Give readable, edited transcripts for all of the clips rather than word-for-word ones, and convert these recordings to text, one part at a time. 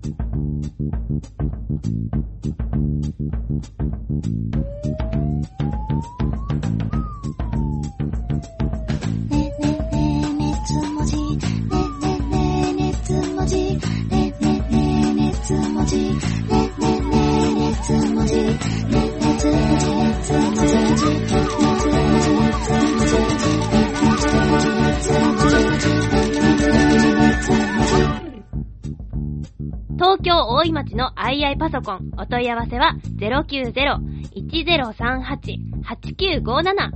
東京大井町のIIパソコン、お問い合わせは 090-1038-8957。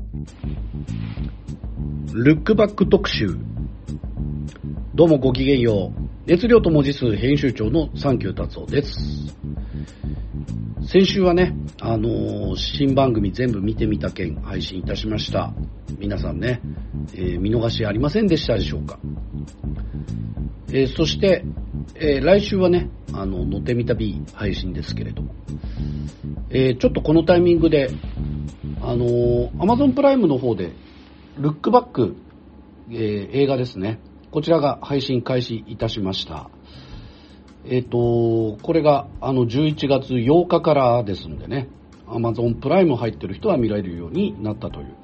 ルックバック特集。どうもごきげんよう。熱量と文字数編集長のサンキュー達夫です。先週はね、新番組全部見てみた件配信いたしました。皆さんね、見逃しありませんでしたでしょうか。そして、来週はね、のてみた B 配信ですけれども、ちょっとこのタイミングで、Amazon プライムの方で、ルックバック、映画ですね。こちらが配信開始いたしました。これが11月8日からですのでね、Amazon プライム入ってる人は見られるようになったという、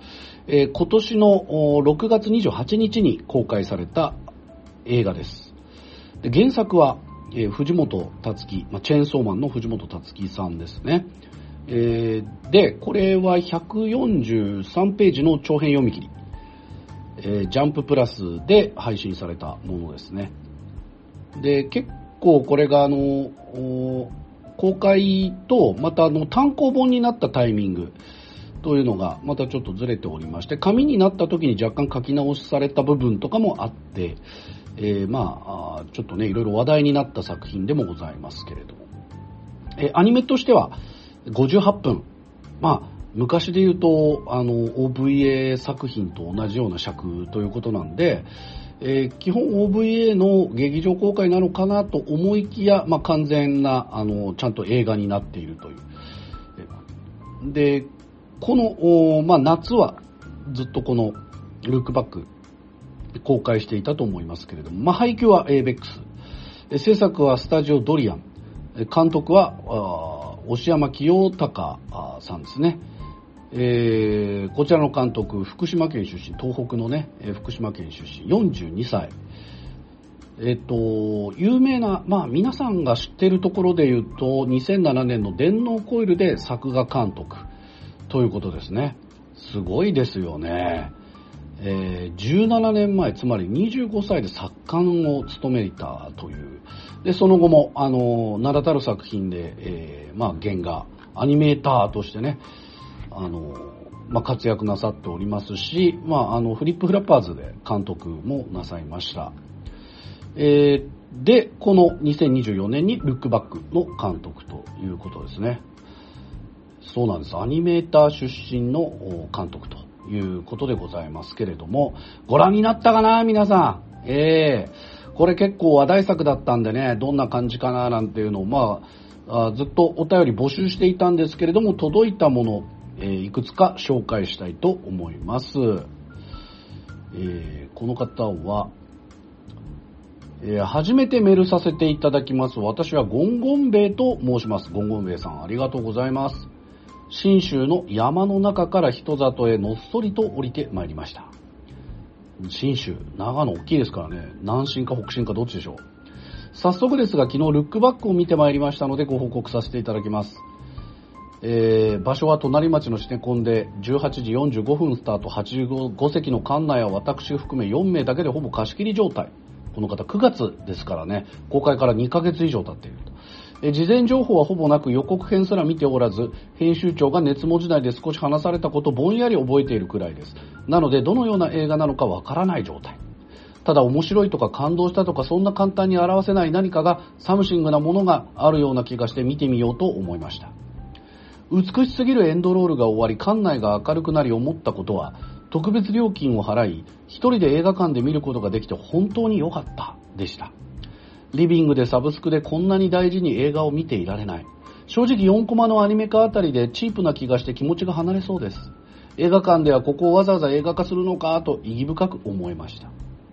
今年の6月28日に公開された映画です。で、原作は、藤本達樹、チェーンソーマンの藤本達樹さんですね。で、これは143ページの長編読み切り、ジャンププラスで配信されたものですね。で、結構これが公開とまた単行本になったタイミングというのがまたちょっとずれておりまして、紙になった時に若干書き直しされた部分とかもあって、ちょっとね、いろいろ話題になった作品でもございますけれども、アニメとしては58分、昔で言うとOVA 作品と同じような尺ということなんで、基本 OVA の劇場公開なのかなと思いきや、完全なちゃんと映画になっているという。で、この、夏はずっとこのルックバック公開していたと思いますけれども、配給は ABEX、制作はスタジオドリアン、監督は押山清隆さんですね。こちらの監督、福島県出身、東北のね、福島県出身、42歳。有名な、皆さんが知っているところで言うと、2007年の電脳コイルで作画監督ということですね。すごいですよね。17年前、つまり25歳で作家を務めたという。で、その後も、名だたる作品で、原画、アニメーターとしてね、活躍なさっておりますし、フリップフラッパーズで監督もなさいました。で、この2024年にルックバックの監督ということですね。そうなんです。アニメーター出身の監督ということでございますけれども、ご覧になったかな皆さん。これ結構話題作だったんでね、どんな感じかななんていうのを、ずっとお便り募集していたんですけれども、届いたもの、いくつか紹介したいと思います。この方は、初めてメールさせていただきます。私はゴンゴンベイと申します。ゴンゴンベイさん、ありがとうございます。信州の山の中から人里へのっそりと降りてまいりました。信州、長野大きいですからね。南進か北進かどっちでしょう。早速ですが、昨日ルックバックを見てまいりましたのでご報告させていただきます。場所は隣町のシネコンで18時45分スタート、85席の館内は私含め4名だけでほぼ貸し切り状態。この方9月ですからね、公開から2ヶ月以上経っていると。事前情報はほぼなく予告編すら見ておらず、編集長が熱文字内で少し話されたことをぼんやり覚えているくらいです。なのでどのような映画なのかわからない状態。ただ面白いとか感動したとかそんな簡単に表せない何かがサムシングなものがあるような気がして見てみようと思いました。美しすぎるエンドロールが終わり館内が明るくなり思ったことは、特別料金を払い一人で映画館で見ることができて本当に良かったでした。リビングでサブスクでこんなに大事に映画を見ていられない。正直4コマのアニメ化あたりでチープな気がして気持ちが離れそうです。映画館ではここをわざわざ映画化するのかと意義深く思いました。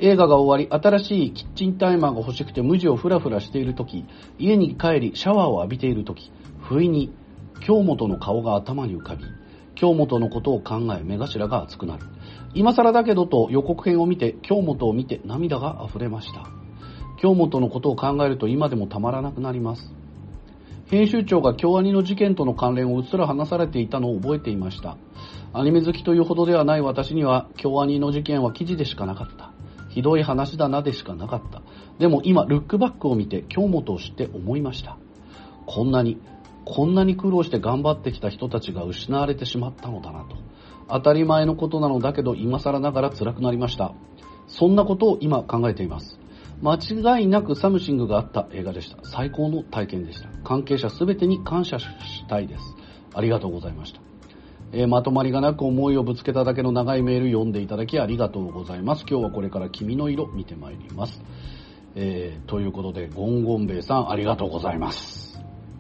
映画が終わり、新しいキッチンタイマーが欲しくて無地をフラフラしているとき、家に帰りシャワーを浴びているとき、不意に京本の顔が頭に浮かび、京本のことを考え目頭が熱くなる。今更だけどと予告編を見て、京本を見て涙が溢れました。京本のことを考えると今でもたまらなくなります。編集長が京アニの事件との関連をうっすら話されていたのを覚えていました。アニメ好きというほどではない私には京アニの事件は記事でしかなかった。ひどい話だなでしかなかった。でも今ルックバックを見て京本を知って思いました。こんなに苦労して頑張ってきた人たちが失われてしまったのだなと。当たり前のことなのだけど今更ながら辛くなりました。そんなことを今考えています。間違いなくサムシングがあった映画でした。最高の体験でした。関係者すべてに感謝したいです。ありがとうございました。まとまりがなく思いをぶつけただけの長いメール読んでいただきありがとうございます。今日はこれから君の色見てまいります。ということでゴンゴンベイさんありがとうございます。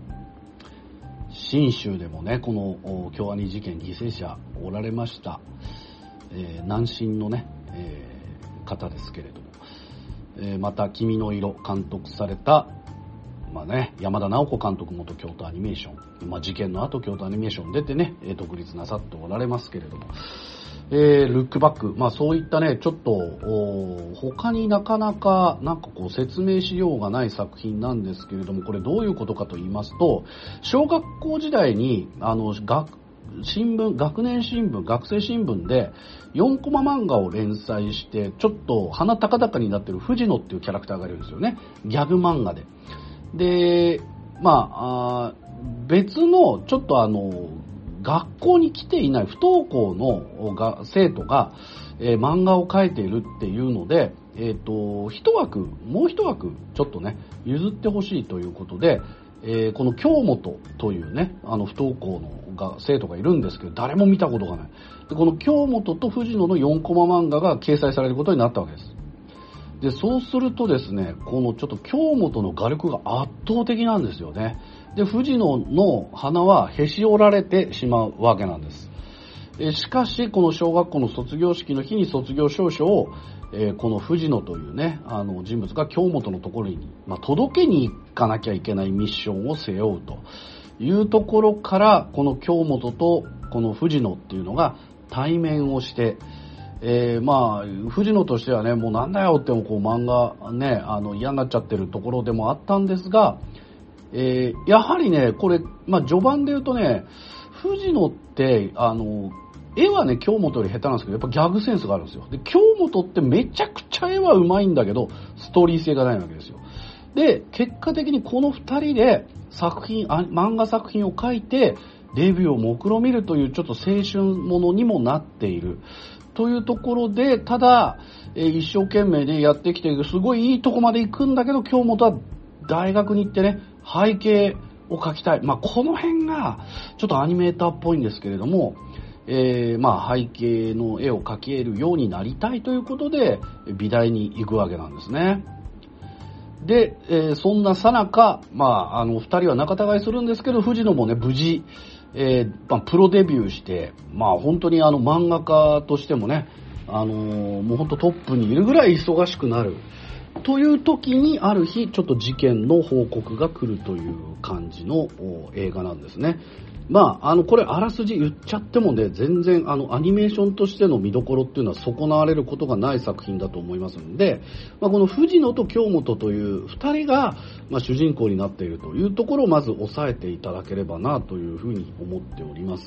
信州でもね、この京アニ事件犠牲者おられました。南進のね、方ですけれども、また君の色監督された山田直子監督元京都アニメーション、事件の後京都アニメーション出てね独立なさっておられますけれども、ルックバック、そういったねちょっと他になかなか説明しようがない作品なんですけれども、これどういうことかと言いますと、小学校時代に学年新聞、学生新聞で4コマ漫画を連載してちょっと鼻高々になってる藤野っていうキャラクターがいるんですよね。ギャグ漫画で。で、別のちょっと学校に来ていない不登校の生徒が、漫画を描いているっていうので、もう一枠ちょっとね譲ってほしいということで、この京本というね不登校の生徒がいるんですけど、誰も見たことがない。でこの京本と藤野の4コマ漫画が掲載されることになったわけです。でそうするとですね、このちょっと京本の画力が圧倒的なんですよね。で藤野の鼻はへし折られてしまうわけなんです。しかしこの小学校の卒業式の日に卒業証書を、この藤野というね人物が京本のところに、届けに行かなきゃいけないミッションを背負うというところから、この京本とこの藤野っていうのが対面をして、藤野としてはねもうなんだよってもこう漫画ね嫌になっちゃってるところでもあったんですが、やはりねこれ、序盤で言うとね、藤野って絵はね京本より下手なんですけど、やっぱギャグセンスがあるんですよ。で京本ってめちゃくちゃ絵は上手いんだけどストーリー性がないわけですよ。で結果的にこの2人で漫画作品を描いてデビューを目論みるというちょっと青春ものにもなっているというところで、ただ、一生懸命でやってきてすごいいいとこまで行くんだけど、京本は大学に行ってね背景を描きたい。この辺がちょっとアニメーターっぽいんですけれども、背景の絵を描けるようになりたいということで美大に行くわけなんですね。で、そんなさなか、二人は仲違いするんですけど、藤野もね無事プロデビューして、本当に漫画家としてもね、もう本当トップにいるぐらい忙しくなるという時に、ある日ちょっと事件の報告が来るという感じの映画なんですね。これあらすじ言っちゃってもね、全然アニメーションとしての見どころっていうのは損なわれることがない作品だと思いますので、この藤野と京本という2人が、主人公になっているというところをまず押さえていただければなというふうに思っております。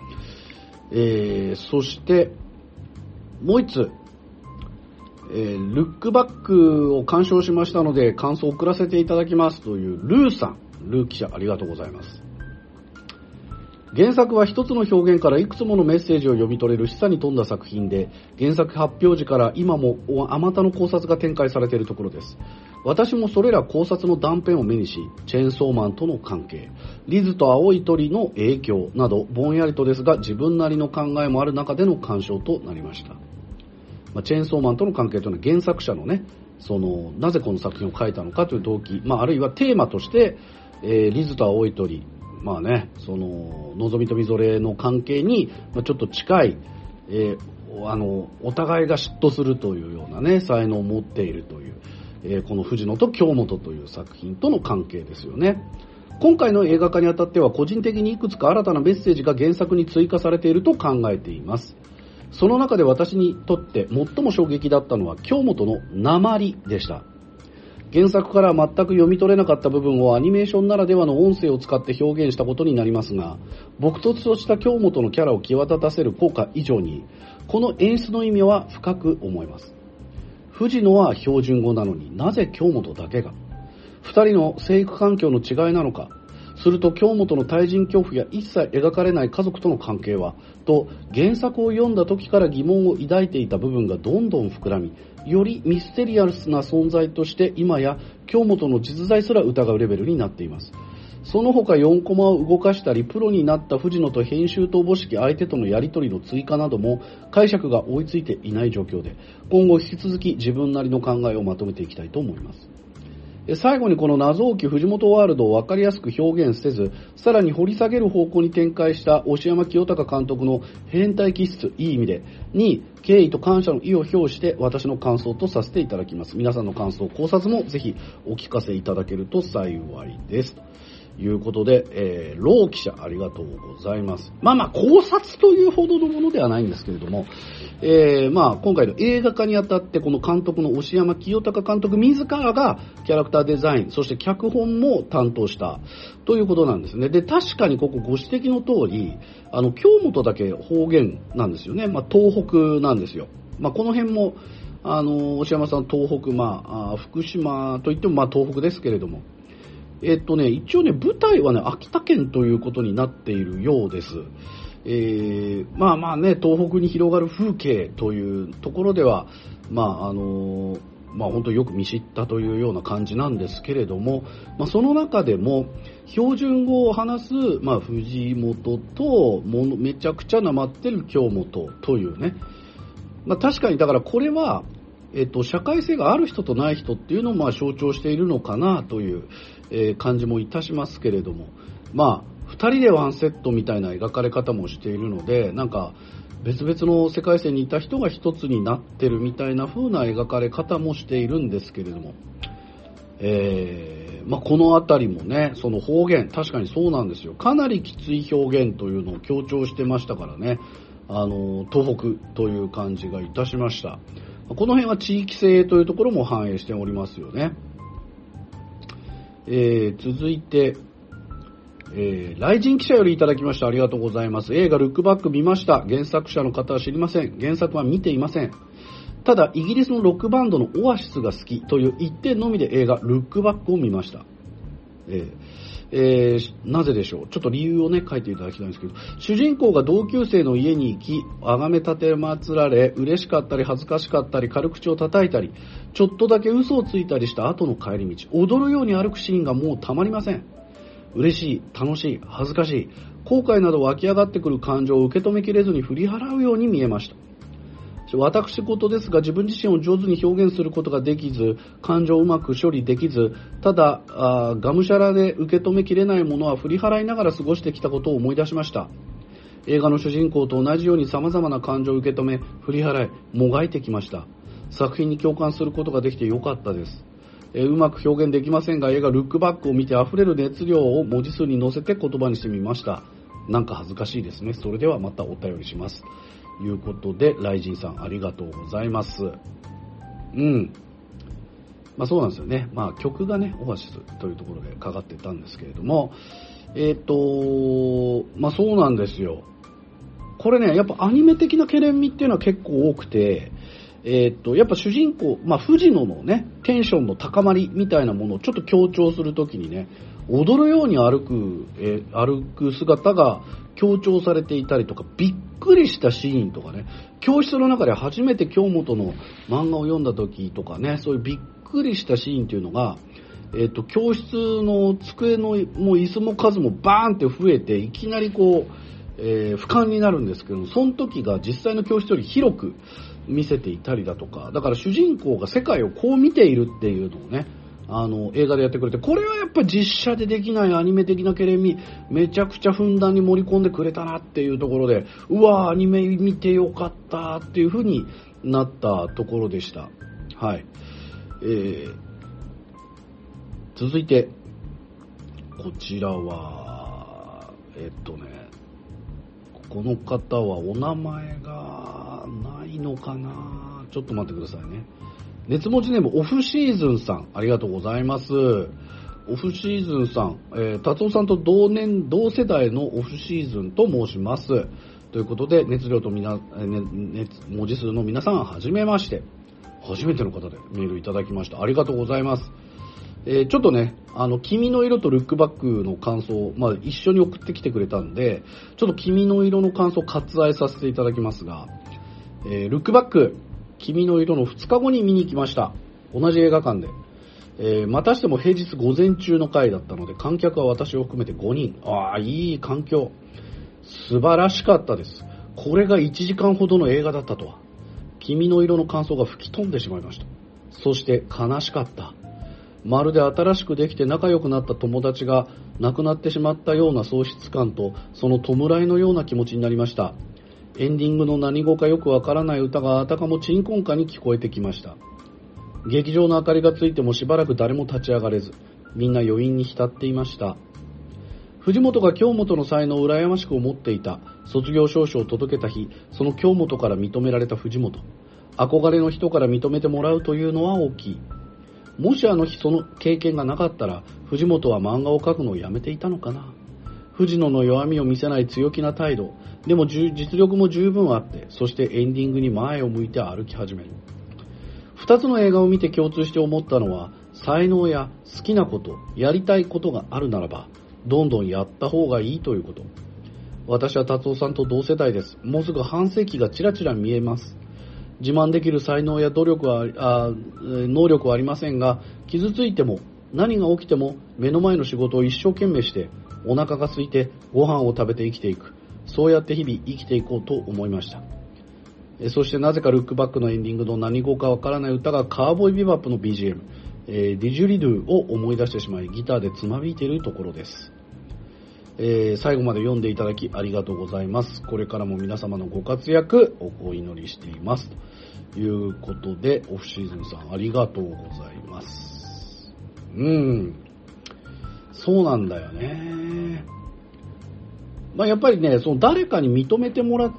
そしてもう一つ、ルックバックを鑑賞しましたので感想を送らせていただきますというルー記者、ありがとうございます。原作は一つの表現からいくつものメッセージを読み取れる示唆に富んだ作品で、原作発表時から今もあまたの考察が展開されているところです。私もそれら考察の断片を目にし、チェーンソーマンとの関係、リズと青い鳥の影響などぼんやりとですが自分なりの考えもある中での鑑賞となりました。チェーンソーマンとの関係というのは原作者のね、なぜこの作品を書いたのかという動機、あるいはテーマとして、リズと青い鳥、のぞみとみぞれの関係にちょっと近い、 お互いが嫉妬するというようなね、才能を持っているという、この藤野と京本という作品との関係ですよね。今回の映画化にあたっては個人的にいくつか新たなメッセージが原作に追加されていると考えています。その中で私にとって最も衝撃だったのは京本の訛りでした。原作からは全く読み取れなかった部分をアニメーションならではの音声を使って表現したことになりますが、朴訥とした京本のキャラを際立たせる効果以上に、この演出の意味は深く思います。藤野は標準語なのになぜ京本だけが、二人の生育環境の違いなのか、すると京本の対人恐怖や一切描かれない家族との関係はと、原作を読んだ時から疑問を抱いていた部分がどんどん膨らみ、よりミステリアスな存在として今や京本の実在すら疑うレベルになっています。その他4コマを動かしたり、プロになった藤野と編集とおぼしき相手とのやり取りの追加なども解釈が追いついていない状況で、今後引き続き自分なりの考えをまとめていきたいと思います。最後にこの謎多き藤本ワールドを分かりやすく表現せず、さらに掘り下げる方向に展開した押山清隆監督の変態気質、いい意味でに敬意と感謝の意を表して私の感想とさせていただきます。皆さんの感想、考察もぜひお聞かせいただけると幸いです。ということで、ロー記者ありがとうございます。考察というほどのものではないんですけれども、今回の映画化にあたってこの監督の押山清隆監督自らがキャラクターデザイン、そして脚本も担当したということなんですね。で、確かにここご指摘の通り、京本だけ方言なんですよね。東北なんですよ。この辺も、押山さん東北、福島といっても東北ですけれども、一応ね、舞台はね、秋田県ということになっているようです。東北に広がる風景というところでは、本当よく見知ったというような感じなんですけれども、その中でも、標準語を話す、藤本と、めちゃくちゃなまってる京本というね、確かにだからこれは、社会性がある人とない人っていうのを象徴しているのかなという、感じもいたしますけれども、二人でワンセットみたいな描かれ方もしているので、なんか別々の世界線にいた人が一つになってるみたいな風な描かれ方もしているんですけれども、このあたりもね、その方言、確かにそうなんですよ。かなりきつい表現というのを強調してましたからね、東北という感じがいたしました。この辺は地域性というところも反映しておりますよね。続いて、雷神記者よりいただきました。ありがとうございます。映画ルックバック見ました。原作者の方は知りません。原作は見ていません。ただイギリスのロックバンドのオアシスが好きという一点のみで映画ルックバックを見ました。なぜでしょう。ちょっと理由をね書いていただきたいんですけど、主人公が同級生の家に行き、崇め立てまつられ、嬉しかったり恥ずかしかったり軽口を叩いたり、ちょっとだけ嘘をついたりした後の帰り道、踊るように歩くシーンがもうたまりません。嬉しい、楽しい、恥ずかしい、後悔など湧き上がってくる感情を受け止めきれずに振り払うように見えました。私事ですが、自分自身を上手に表現することができず、感情をうまく処理できず、ただがむしゃらで受け止めきれないものは振り払いながら過ごしてきたことを思い出しました。映画の主人公と同じように様々な感情を受け止め、振り払い、もがいてきました。作品に共感することができてよかったです。うまく表現できませんが、映画ルックバックを見て溢れる熱量を文字数に乗せて言葉にしてみました。なんか恥ずかしいですね。それではまたお便りします。ということで、雷神さんありがとうございます。そうなんですよね。曲がね、オアシスというところでかかってたんですけれども、そうなんですよ。これね、やっぱアニメ的な懸念味っていうのは結構多くて、やっぱ主人公、藤野のね、テンションの高まりみたいなものをちょっと強調するときにね、踊るように歩く姿が強調されていたりとか、びっくりしたシーンとかね、教室の中で初めて京本の漫画を読んだ時とかね、そういうびっくりしたシーンっていうのが、教室の机のもう椅子も数もバーンって増えて、いきなりこう、俯瞰になるんですけども、その時が実際の教室より広く見せていたりだとか、だから主人公が世界をこう見ているっていうのをね、 映画でやってくれて、これはやっぱ実写でできないアニメ的なケレミ、めちゃくちゃふんだんに盛り込んでくれたなっていうところで、うわー、アニメ見てよかったっていう風になったところでした。はい。続いて、こちらは、この方はお名前がないのかな、ちょっと待ってくださいね。熱文字ネームオフシーズンさん、ありがとうございます。オフシーズンさん、達夫さんと同世代のオフシーズンと申します。ということで、熱量と文字数の皆さん、はじめまして。初めての方でメールいただきました。ありがとうございます。ちょっとね、君の色とルックバックの感想、一緒に送ってきてくれたんで、ちょっと君の色の感想を割愛させていただきますが、ルックバック、君の色の2日後に見に行きました。同じ映画館で。またしても平日午前中の回だったので、観客は私を含めて5人。いい環境。素晴らしかったです。これが1時間ほどの映画だったとは。君の色の感想が吹き飛んでしまいました。そして悲しかった。まるで新しくできて仲良くなった友達が亡くなってしまったような喪失感と、その弔いのような気持ちになりました。エンディングの何語かよくわからない歌があたかも鎮魂歌に聞こえてきました。劇場の明かりがついてもしばらく誰も立ち上がれず、みんな余韻に浸っていました。藤本が京本の才能を羨ましく思っていた。卒業証書を届けた日、その京本から認められた藤本。憧れの人から認めてもらうというのは大きい。もしあの日その経験がなかったら、藤本は漫画を描くのをやめていたのかな。藤野の弱みを見せない強気な態度。でも実力も十分あって、そしてエンディングに前を向いて歩き始める。二つの映画を見て共通して思ったのは、才能や好きなこと、やりたいことがあるならば、どんどんやった方がいいということ。私は達夫さんと同世代です。もうすぐ半世紀がちらちら見えます。自慢できる才能や能力はありませんが、傷ついても何が起きても目の前の仕事を一生懸命して、お腹が空いてご飯を食べて生きていく。そうやって日々生きていこうと思いました。そしてなぜかルックバックのエンディングの何語かわからない歌がカーボーイビバップの BGM、ディジュリドゥを思い出してしまい、ギターでつまびいているところです。最後まで読んでいただきありがとうございます。これからも皆様のご活躍をお祈りしています。ということで、オフシーズンさんありがとうございます。そうなんだよね。やっぱりね、その誰かに認めてもらって、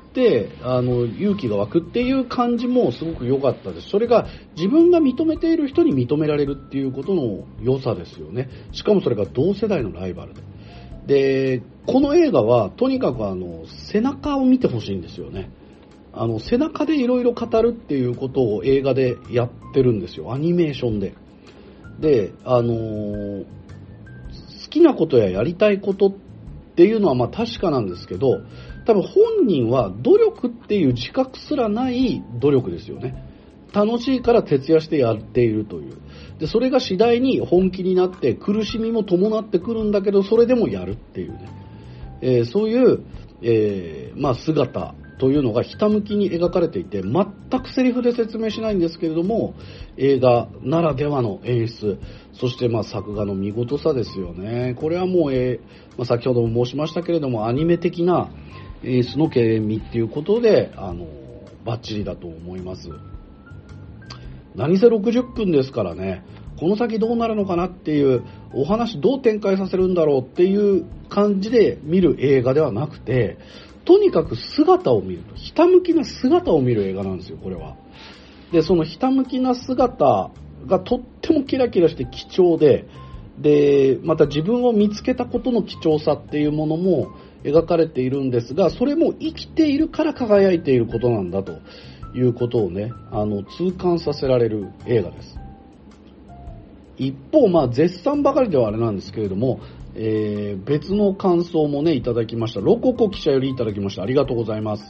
勇気が湧くっていう感じもすごく良かったです。それが自分が認めている人に認められるっていうことの良さですよね。しかもそれが同世代のライバルで。で、この映画はとにかく背中を見てほしいんですよね。背中でいろいろ語るっていうことを映画でやってるんですよ。アニメーションで。で、好きなことややりたいことっていうのは確かなんですけど、多分本人は努力っていう自覚すらない努力ですよね。楽しいから徹夜してやっているという。で、それが次第に本気になって苦しみも伴ってくるんだけど、それでもやるっていうね。そういう、姿というのがひたむきに描かれていて、全くセリフで説明しないんですけれども、映画ならではの演出、そして作画の見事さですよね。これはもう、先ほども申しましたけれども、アニメ的な演出の経験っていうことで、バッチリだと思います。何せ60分ですからね、この先どうなるのかなっていう、お話どう展開させるんだろうっていう感じで見る映画ではなくて、とにかく姿を見ると、ひたむきな姿を見る映画なんですよ、これは。で、そのひたむきな姿がとってもキラキラして貴重で、また自分を見つけたことの貴重さっていうものも描かれているんですが、それも生きているから輝いていることなんだということをね、痛感させられる映画です。一方、絶賛ばかりではあれなんですけれども、別の感想もね、いただきました。ロココ記者よりいただきました。ありがとうございます。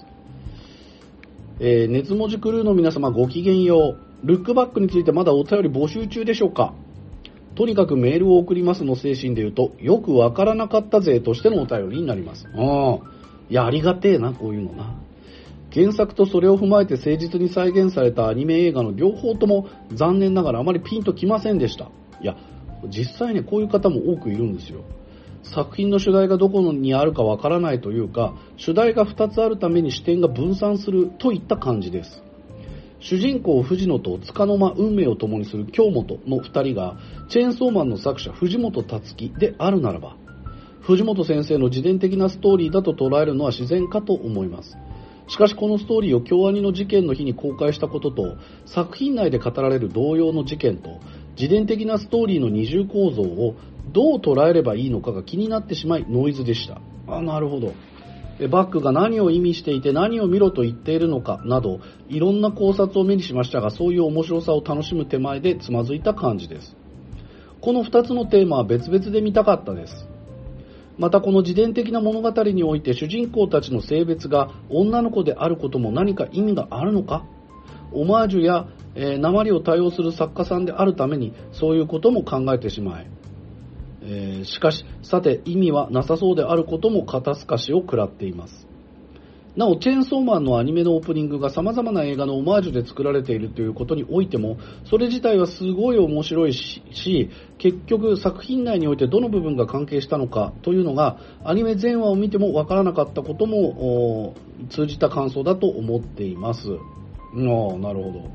熱文字クルーの皆様ごきげんよう。ルックバックについてまだお便り募集中でしょうか。とにかくメールを送りますの精神で言うと、よくわからなかった勢としてのお便りになります。いや、ありがてえな、こういうのな。原作とそれを踏まえて誠実に再現されたアニメ映画の両方とも残念ながらあまりピンときませんでした。 いや、実際ね、こういう方も多くいるんですよ。作品の主題がどこにあるかわからないというか、主題が2つあるために視点が分散するといった感じです。主人公藤野と束の間運命を共にする京本の2人がチェーンソーマンの作者藤本辰樹であるならば、藤本先生の自伝的なストーリーだと捉えるのは自然かと思います。しかしこのストーリーを京アニの事件の日に公開したことと、作品内で語られる同様の事件と自伝的なストーリーの二重構造をどう捉えればいいのかが気になってしまいノイズでした。なるほど。バックが何を意味していて何を見ろと言っているのかなど、いろんな考察を目にしましたが、そういう面白さを楽しむ手前でつまずいた感じです。この2つのテーマは別々で見たかったです。またこの自伝的な物語において主人公たちの性別が女の子であることも何か意味があるのか。オマージュや訛りを多用する作家さんであるためにそういうことも考えてしまえ、しかしさて意味はなさそうであることも肩透かしを食らっています。なおチェーンソーマンのアニメのオープニングが様々な映画のオマージュで作られているということにおいても、それ自体はすごい面白いし、結局作品内においてどの部分が関係したのかというのがアニメ全話を見てもわからなかったことも通じた感想だと思っています。なるほど。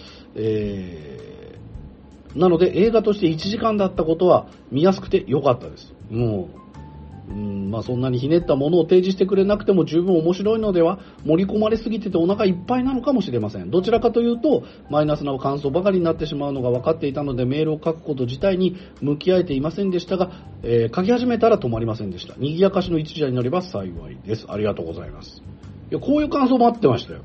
なので映画として1時間だったことは見やすくて良かったです。そんなにひねったものを提示してくれなくても十分面白いのでは、盛り込まれすぎててお腹いっぱいなのかもしれません。どちらかというとマイナスな感想ばかりになってしまうのが分かっていたので、メールを書くこと自体に向き合えていませんでしたが、書き始めたら止まりませんでした。賑やかしの一時になれば幸いです。ありがとうございます。いや、こういう感想もあってましたよ。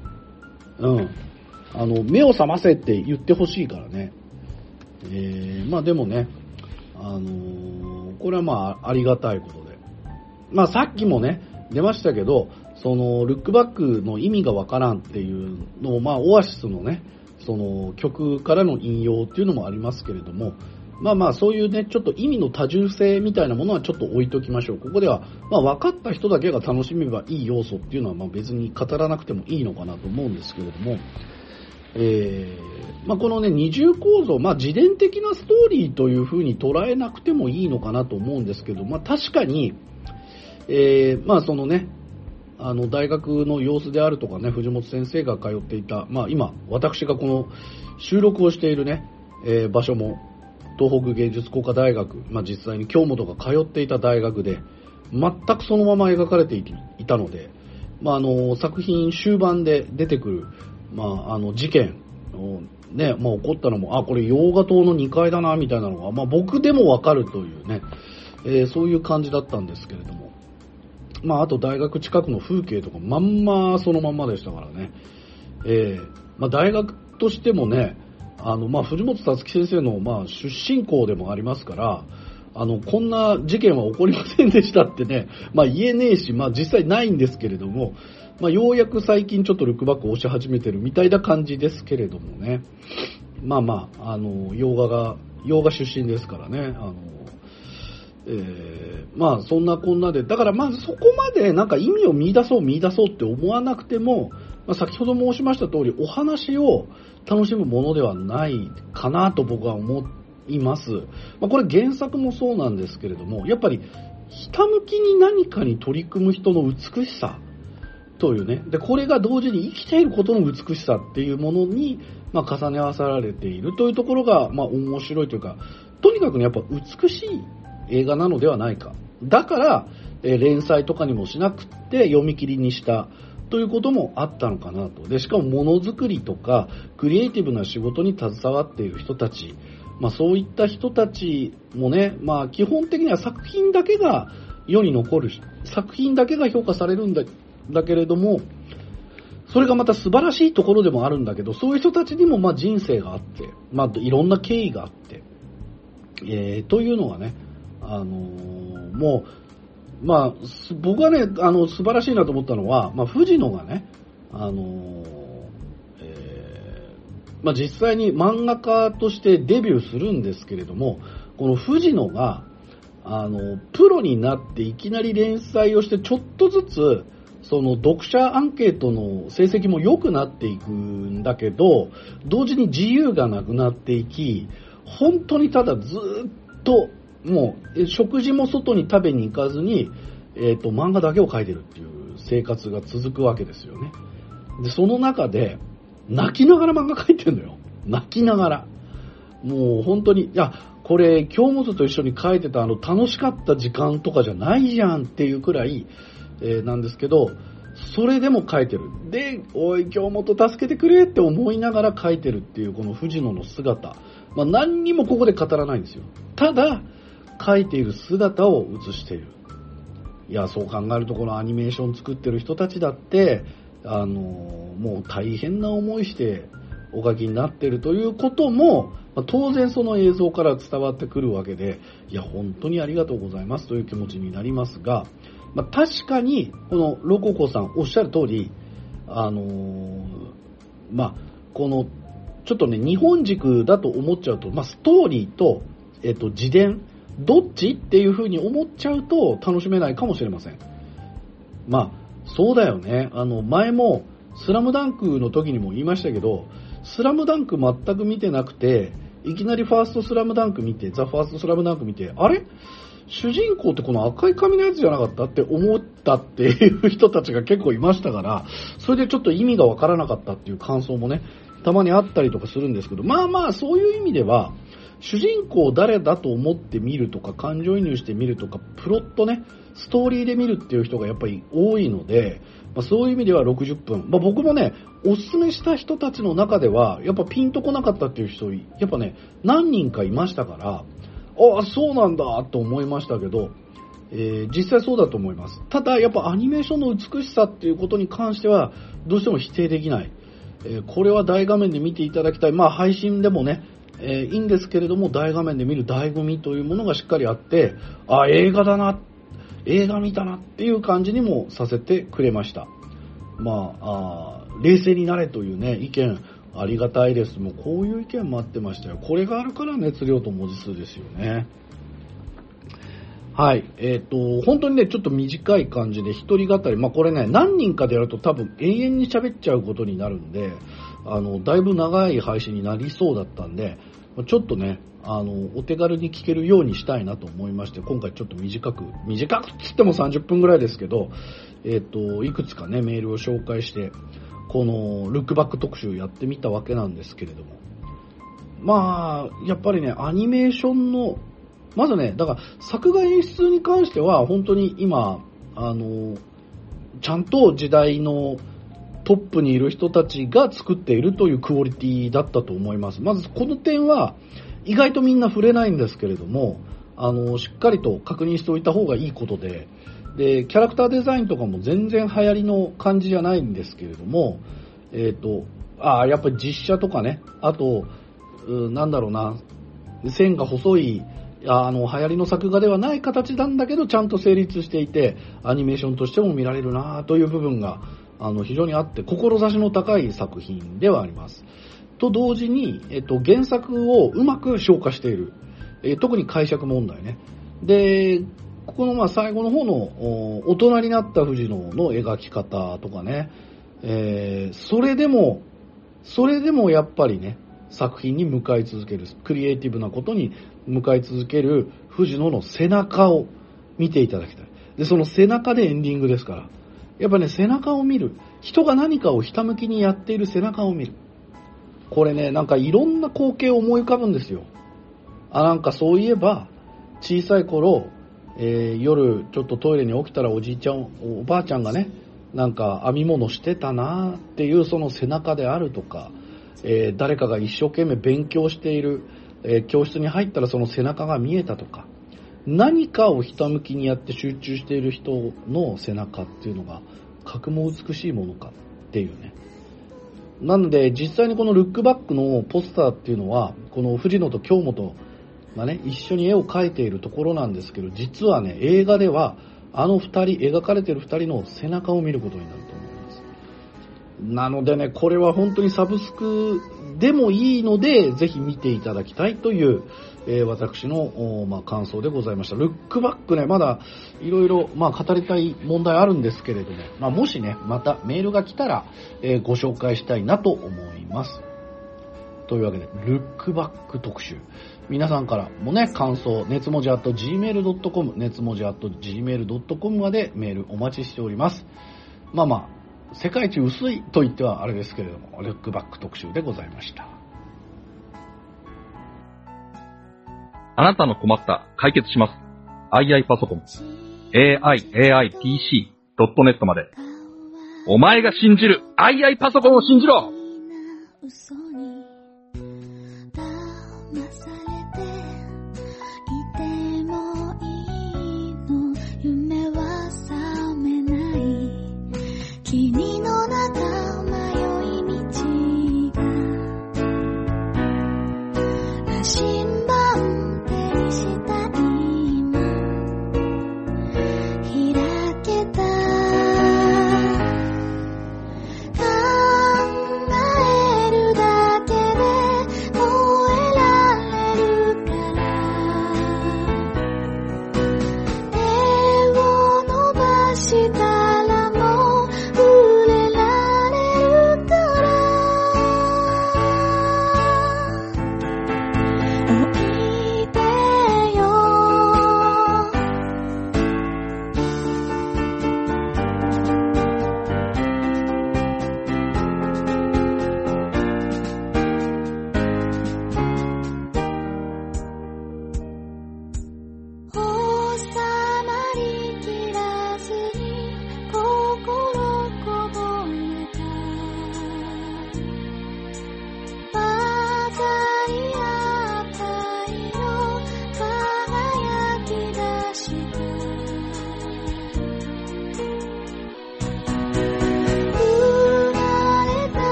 目を覚ませって言ってほしいからね。でもね、これはありがたいことで。さっきもね、出ましたけど、その、ルックバックの意味がわからんっていうのを、オアシスのね、その曲からの引用っていうのもありますけれども、そういうね、ちょっと意味の多重性みたいなものはちょっと置いときましょう。ここでは、分かった人だけが楽しめばいい要素っていうのは、別に語らなくてもいいのかなと思うんですけれども、このね、二重構造、自伝的なストーリーというふうに捉えなくてもいいのかなと思うんですけど、確かに、そのね、大学の様子であるとかね、藤本先生が通っていた、今、私がこの収録をしているね、場所も、東北芸術工科大学、実際に京本が通っていた大学で、全くそのまま描かれていたので、作品終盤で出てくる、事件をね、起こったのも、これ洋画島の2階だな、みたいなのが、僕でもわかるというね、そういう感じだったんですけれども、あと大学近くの風景とかそのまんまでしたからね。大学としてもね、藤本辰樹先生の出身校でもありますから、こんな事件は起こりませんでしたってね、言えねえし、実際ないんですけれども、ようやく最近ちょっとルックバックを押し始めてるみたいな感じですけれどもね。洋画出身ですからね。そんなこんなで、だからそこまでなんか意味を見出そうって思わなくても、先ほど申しました通り、お話を楽しむものではないかなと僕は思います。これ原作もそうなんですけれども、やっぱりひたむきに何かに取り組む人の美しさというね、でこれが同時に生きていることの美しさっていうものに、重ね合わさられているというところが、面白いというか、とにかくね、やっぱ美しい映画なのではないか。だから、連載とかにもしなくって読み切りにしたということもあったのかなと。で、しかもものづくりとかクリエイティブな仕事に携わっている人たち、そういった人たちもね、基本的には作品だけが世に残る、作品だけが評価されるんだけれども、それがまた素晴らしいところでもあるんだけど、そういう人たちにも人生があって、いろんな経緯があって、というのがね、僕はね、素晴らしいなと思ったのは、藤野がね、実際に漫画家としてデビューするんですけれども、この藤野が、プロになっていきなり連載をしてちょっとずつ、その読者アンケートの成績も良くなっていくんだけど、同時に自由がなくなっていき、 本当にただずっと、もう、食事も外に食べに行かずに、漫画だけを描いてるっていう生活が続くわけですよね。で、その中で、泣きながら漫画描いてるのよ。泣きながら。もう本当に、いや、これ、京本と一緒に描いてた楽しかった時間とかじゃないじゃんっていうくらい、なんですけど、それでも描いてる。で、おい、京本助けてくれって思いながら描いてるっていう、この藤野の姿。まあ、何にもここで語らないんですよ。ただ、描いている姿を映している。いや、そう考えるとこのアニメーション作ってる人たちだって、もう大変な思いしてお書きになってるということも、まあ、当然その映像から伝わってくるわけで、いや、本当にありがとうございますという気持ちになりますが、まあ、確かに、このロココさんおっしゃる通り、まあ、この、ちょっとね、日本軸だと思っちゃうと、まあ、ストーリーと、自伝、どっちっていう風に思っちゃうと楽しめないかもしれません。まあ、そうだよね。前も、スラムダンクの時にも言いましたけど、スラムダンク全く見てなくて、いきなりファーストスラムダンク見て、ザ・ファーストスラムダンク見て、あれ主人公ってこの赤い髪のやつじゃなかったって思ったっていう人たちが結構いましたから、それでちょっと意味がわからなかったっていう感想もね、たまにあったりとかするんですけど、まあまあそういう意味では、主人公誰だと思って見るとか、感情移入して見るとか、プロットね、ストーリーで見るっていう人がやっぱり多いので、まあ、そういう意味では60分。まあ、僕もね、おすすめした人たちの中では、やっぱピンとこなかったっていう人、やっぱね、何人かいましたから、ああ、そうなんだと思いましたけど、実際そうだと思います。ただ、やっぱアニメーションの美しさっていうことに関しては、どうしても否定できない。これは大画面で見ていただきたい。まあ、配信でもね、いいんですけれども、大画面で見る醍醐味というものがしっかりあって、あ、映画だな、映画見たなっていう感じにもさせてくれました。まあ、冷静になれというね、意見ありがたいです。もうこういう意見もあってましたよ。これがあるから熱量と文字数ですよね。はい。本当にね、ちょっと短い感じで一人語り、まあこれね、何人かでやると多分永遠に喋っちゃうことになるんで、だいぶ長い配信になりそうだったんで、ちょっとね、お手軽に聞けるようにしたいなと思いまして、今回ちょっと短くっつっても30分ぐらいですけど、いくつかね、メールを紹介して、このルックバック特集やってみたわけなんですけれども、まあ、やっぱりね、アニメーションの、まずね、だから作画演出に関しては本当に今、ちゃんと時代のトップにいる人たちが作っているというクオリティだったと思います。まずこの点は意外とみんな触れないんですけれども、しっかりと確認しておいた方がいいことで、で、キャラクターデザインとかも全然流行りの感じじゃないんですけれども、やっぱり実写とかね、あと、なんだろうな、線が細い、流行りの作画ではない形なんだけど、ちゃんと成立していて、アニメーションとしても見られるなという部分が、非常にあって、志の高い作品ではあります。と同時に、原作をうまく消化している。特に解釈問題ね。で、ここの最後の方の大人になった藤野の描き方とかね、それでもやっぱりね、作品に向かい続ける、クリエイティブなことに向かい続ける藤野の背中を見ていただきたい。で、その背中でエンディングですから。やっぱね、背中を見る。人が何かをひたむきにやっている背中を見る。これね、なんかいろんな光景を思い浮かぶんですよ。なんかそういえば、小さい頃、夜ちょっとトイレに起きたらおじいちゃん、おばあちゃんがね、なんか編み物してたなっていうその背中であるとか、誰かが一生懸命勉強している、教室に入ったらその背中が見えたとか、何かをひたむきにやって集中している人の背中っていうのが格も美しいものかっていうね。なので実際にこのルックバックのポスターっていうのは、この藤野と京本がね、一緒に絵を描いているところなんですけど、実はね、映画では二人、描かれている二人の背中を見ることになると思います。なのでね、これは本当にサブスクでもいいので、ぜひ見ていただきたいという、私の、感想でございました。ルックバックね、まだいろいろ語りたい問題あるんですけれども、もしね、またメールが来たら、ご紹介したいなと思います。というわけで、ルックバック特集。 皆さんからもね、感想、熱文字@gmail.com、熱文字@gmail.com までメールお待ちしております。まあまあ、世界一薄いと言ってはあれですけれども、ルックバック特集でございました。 あなたの困った解決します。II パソコン。aiaipc.net まで。お前が信じる II パソコンを信じろ。